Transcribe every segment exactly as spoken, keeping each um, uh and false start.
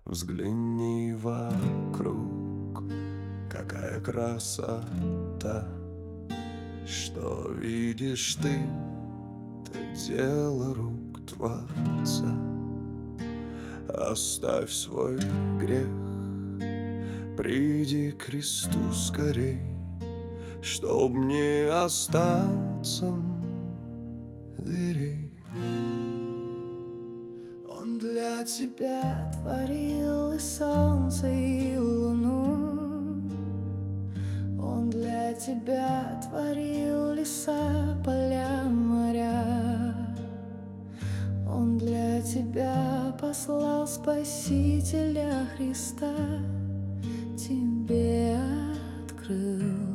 Взгляни вокруг, какая красота. Что видишь ты, это дело рук Творца. Оставь свой грех, приди к кресту скорей, чтоб не остаться дверей. Он для тебя творил и солнце, и луну. Он для тебя творил леса, поля, моря. Он для тебя послал Спасителя Христа, тебе открыл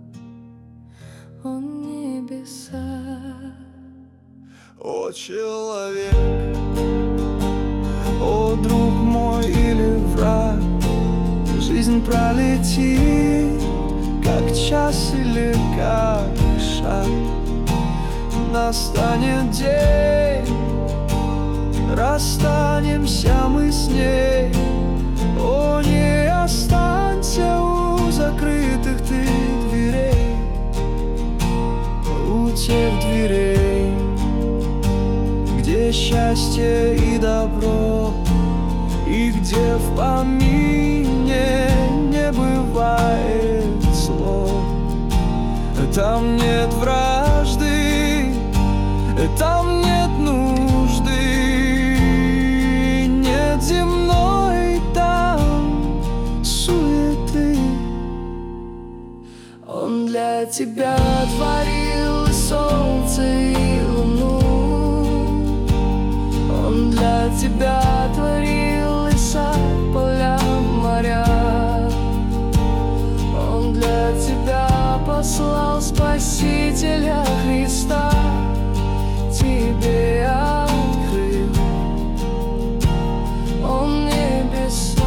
Он небеса. О, человек, о, друг мой или враг, жизнь пролетит, как час или как шаг. Настанет день, расстанемся мы с ней. О, не останься у закрытых ты дверей, у тех дверей, где счастье и добро, и где в помине не бывает слов. Там нет вражды, там нет нужды, нет земной там суеты. Он для тебя творил и солнце, и луну. Он для тебя творил леса, поля, моря. Он для тебя послал Спасителя Христа, тебе открыл Он небеса.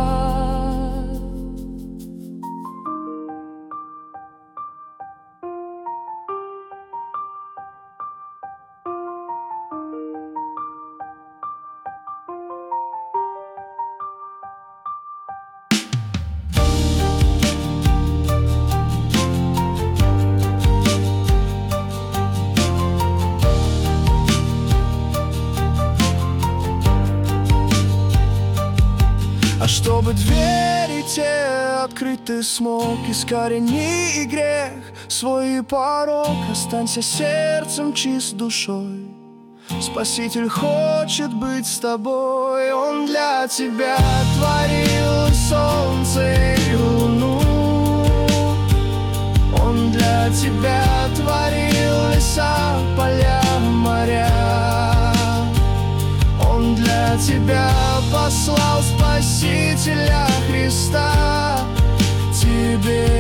Чтобы двери те открыть ты смог, искорени и грех, свой порог, останься сердцем чист душой. Спаситель хочет быть с тобой. Он для тебя творил и солнце, и луну. Он для тебя творил леса, поля, моря. Он для тебя послал Спасителя Христа, тебе